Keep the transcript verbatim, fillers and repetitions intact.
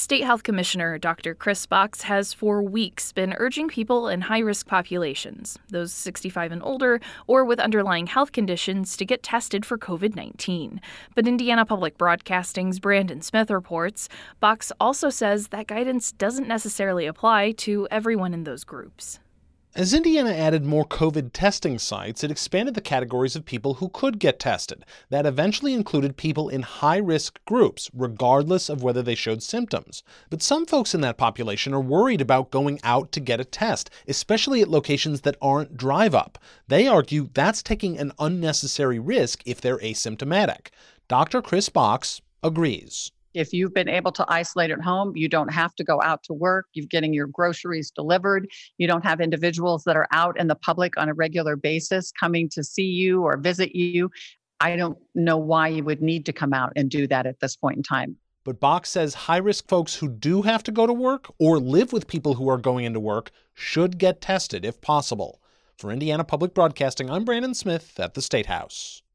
State Health Commissioner Doctor Chris Box has for weeks been urging people in high-risk populations, those sixty-five and older or with underlying health conditions, to get tested for covid nineteen. But Indiana Public Broadcasting's Brandon Smith reports Box also says that guidance doesn't necessarily apply to everyone in those groups. As Indiana added more COVID testing sites, it expanded the categories of people who could get tested. That eventually included people in high-risk groups, regardless of whether they showed symptoms. But some folks in that population are worried about going out to get a test, especially at locations that aren't drive-up. They argue that's taking an unnecessary risk if they're asymptomatic. Doctor Chris Box agrees. If you've been able to isolate at home, you don't have to go out to work. You're getting your groceries delivered. You don't have individuals that are out in the public on a regular basis coming to see you or visit you. I don't know why you would need to come out and do that at this point in time. But Box says high-risk folks who do have to go to work or live with people who are going into work should get tested if possible. For Indiana Public Broadcasting, I'm Brandon Smith at the State House.